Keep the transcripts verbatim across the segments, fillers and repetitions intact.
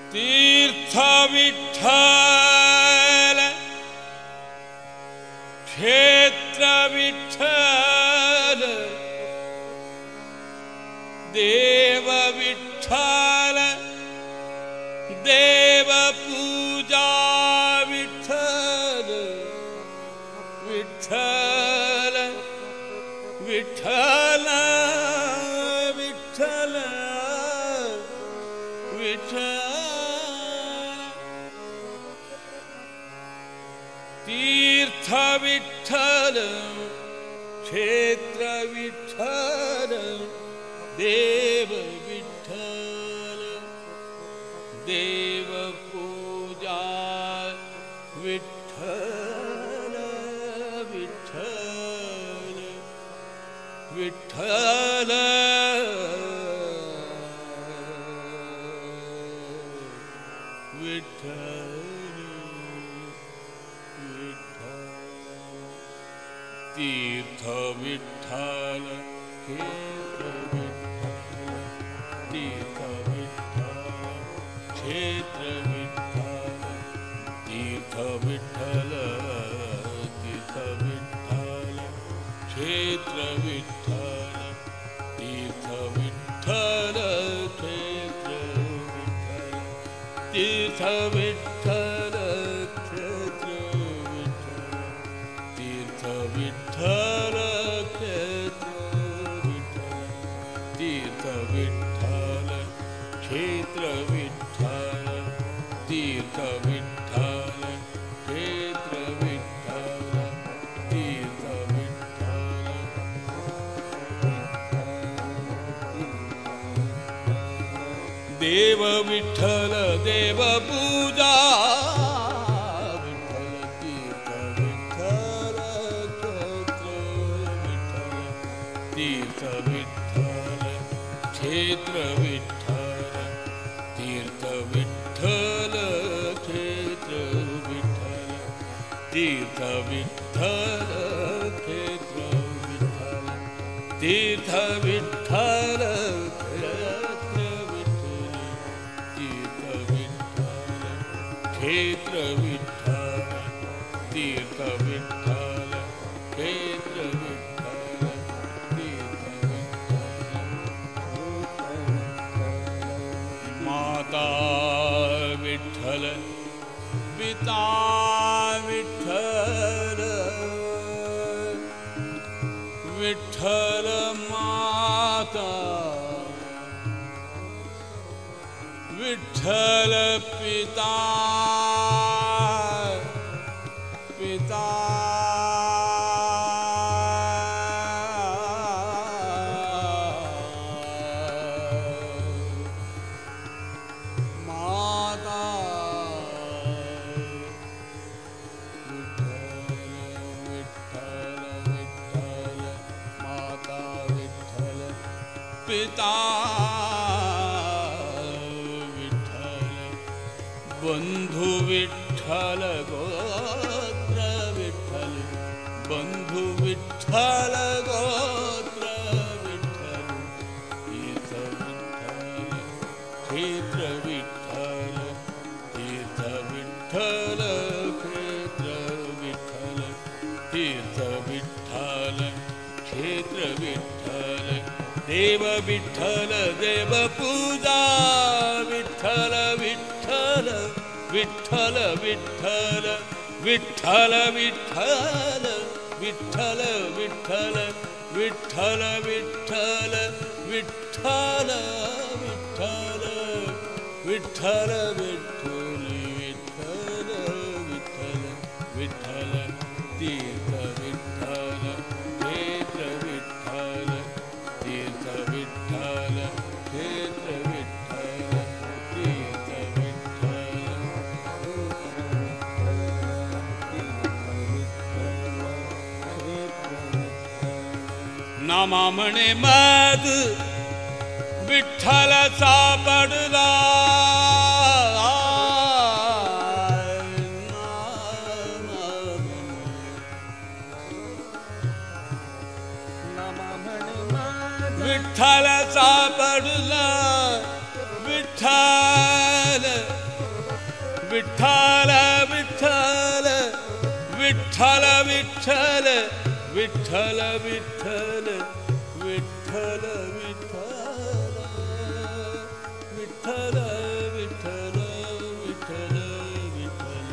तीर्थ विठ्ठल क्षेत्र विठ्ठल देव विठ्ठल देव पूजा विठ्ठल विठ्ठल विठ्ठल विठ्ठल विठ्ठल तीर्थ विठ्ठल क्षेत्र विठ्ठल देव विठ्ठल देव पूजा विठ्ठल विठ्ठल विठ्ठल विठ्ठल तीर्थ विठ्ठल क्षेत्र विठ्ठल तीर्थ विठ्ठल क्षेत्र विठ्ठल तीर्थ विठ्ठल तीर्थ विठ्ठल क्षेत्र विठ्ठल तीर्थ विठ्ठल क्षेत्र विठ्ठल तीर्थ विठ्ठल क्षेत्र विठ्ठल विठ्ठल क्षेत्र विठ्ठल तीर्थ विठ्ठल क्षेत्र विठ्ठल तीर्थ विठ्ठल देव विठ्ठल देव पूजा तीर्थ विठ्ठल क्षेत्र विठ्ठल तीर्थ विठ्ठल क्षेत्र विठ्ठल तीर्थ विठ्ठल क्षेत्र विठ्ठल तीर्थ विठ्ठल क्षेत्र विठ्ठल तीर्थ विठ्ठल क्षेत्र विठ्ठल तीर्थ विठ्ठल क्षेत्र विठ्ठल माता विठ्ठल पिता विठ्ठल विठ्ठल माता विठ्ठल पिता पिता पिता विठ्ठल बंधु विठ्ठल गोत्र विठ्ठल बंधु विठ्ठल गोत्र विठ्ठल तीर्थ विठ्ठल क्षेत्र विठ्ठल तीर्थ विठ्ठल क्षेत्र विठ्ठल तीर्थ विठ्ठल क्षेत्र विठ्ठल देव विठ्ठल देव पूजा विठ्ठल विठ्ठल विठ्ठल विठ्ठल विठ्ठल विठ्ठल विठ्ठल विठ्ठल विठ्ठल विठ्ठल विठ्ठल विठ्ठल विठ्ठल विठ्ठल विठ्ठल विठ्ठल तीर्थ विठ्ठल क्षेत्र विठ्ठल तीर्थ विठ्ठल क्षेत्र विठ्ठल तीर्थ विठ्ठल नामा म्हणे मग विठ्ठल सापडला विठ्ठल सापडला विठ्ठल ವಿಠ್ಠಲ ವಿಠ್ಠಲ ವಿಠ್ಠಲ ವಿಠ್ಠಲ ವಿಠ್ಠಲ ವಿಠ್ಠಲ ವಿಠ್ಠಲ ವಿಠ್ಠಲ ವಿಠ್ಠಲ ವಿಠ್ಠಲ ವಿಠ್ಠಲ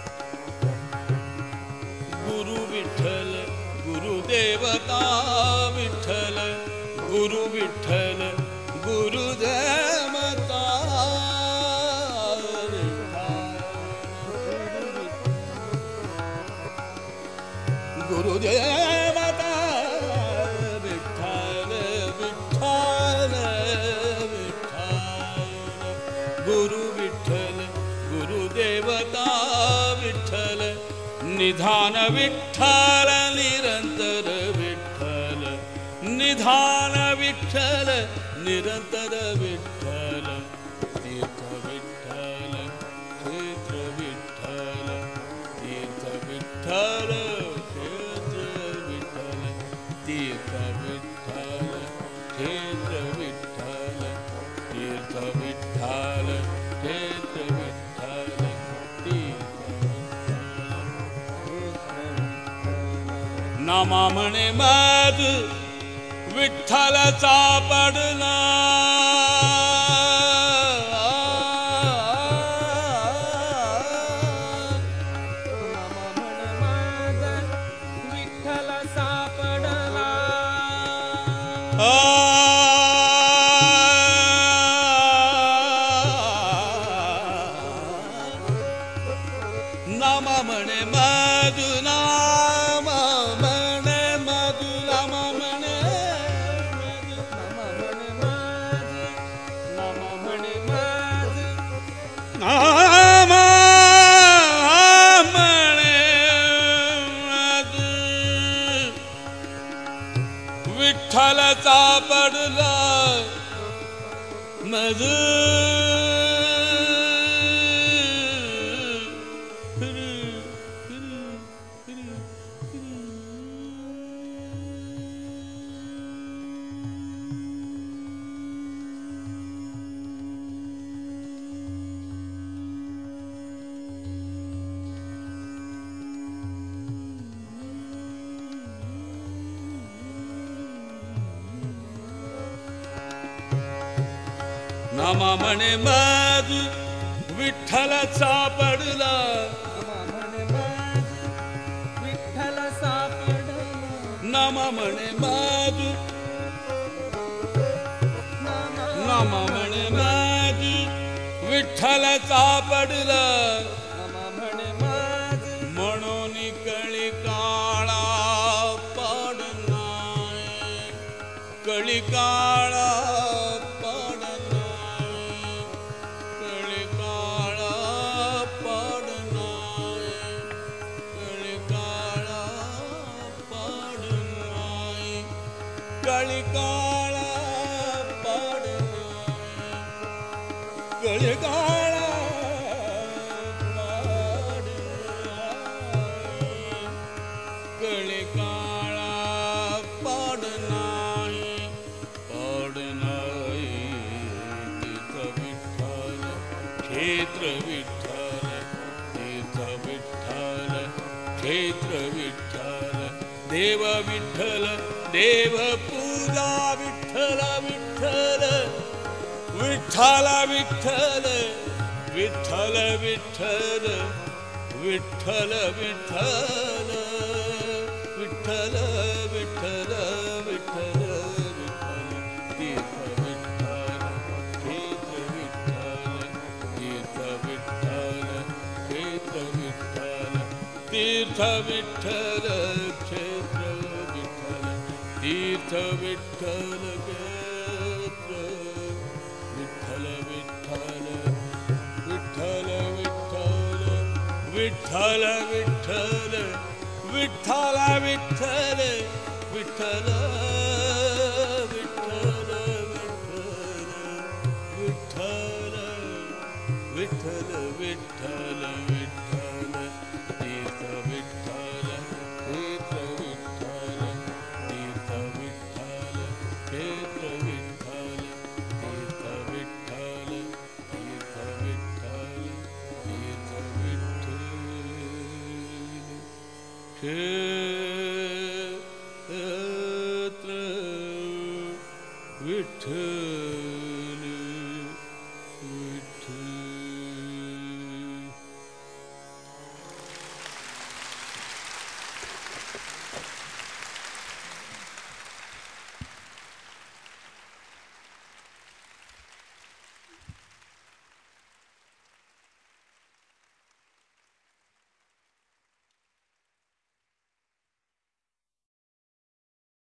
ಗುರು ವಿಠ್ಠಲ ಗುರುದೇವತಾ ವಿಠ್ಠಲ ಗುರು ವಿಠ್ಠಲ ಗುರುದೇವತಾ ಗುರುದೇವತಾ ವಿಠ್ಠಲ ವಿಠ್ಠಲ ವಿಠ್ಠಲ ಗುರು ವಿಠ್ಠಲ ಗುರುದೇವತಾ ವಿಠ್ಠಲ ನಿಧಾನ ವಿಠ್ಠಲ ನಿರಂತರ ವಿಠ್ಠಲ ನಿಧಾನ ವಿಠ್ಠಲ ನಿರಂತರ ವಿಠ್ಠಲ ತೀರ್ಥ ವಿಠ್ಠಲ ಕ್ಷೇತ್ರ ವಿಠ್ಠಲ ತೀರ್ಥ ವಿಠ್ಠಲ ಕ್ಷೇತ್ರ ವಿಠ್ಠಲ ತೀರ್ಥ ವಿಠ್ಠಲ ಕ್ಷೇತ್ರ ವಿಠ್ಠಲ ತೀರ್ಥ ವಿಠ್ಠಲ ಕ್ಷೇತ್ರ ವಿಠ್ಠಲ नामा म्हणे मध विठ्ठल सापडला विठ्ठल सापडला नामा म्हणे मधु नामा म्हणे मधु नामा म्हणे नामा म्हणे माझ नामा म्हणे माझ नामा म्हणे मधु विठ्ठल सापडला मधु नामा म्हणे मध विठ्ठल सापडला नामा म्हणे माझ नामा विठ्ठल सापडला म्हणे मध विठ्ठल सापडला नामा म्हणे माझ म्हणून कळी काळा पाडनाय कळी काळा कळी काळा पाडनाय कळी काळा पाडनाय कळी काळा पाडनाय पाडनाय तीर्थ विठ्ठल क्षेत्र विठ्ठल तीर्थ विठ्ठल क्षेत्र विठ्ठल देव विठ्ठल देव पूजा विठ्ठल विठ्ठल विठ्ठल विठ्ठल विठ्ठल विठ्ठल विठ्ठल विठ्ठल विठ्ठल विठ्ठल विठ्ठल तीर्थ विठ्ठल क्षेत्र विठ्ठल तीर्थ विठ्ठल क्षेत्र विठ्ठल तीर्थ विठ्ठल क्षेत्र तीर्थ विठ्ठल क्षेत्र विठ्ठल विठ्ठल विठ्ठल विठ्ठल विठ्ठल विठ्ठल विठ्ठल विठ्ठल विठ्ठल विठ्ठल विठ्ठल विठ्ठल विठ्ठल विठ्ठल तीर्थ विठ्ठल तीर्थ विठ्ठल तीर्थ विठ्ठल क्षेत्र विठ्ठल तीर्थ विठ्ठल तीर्थ विठ्ठल तीर्थ ಕ್ಷೇತ್ರ ವಿಠ್ಠಲ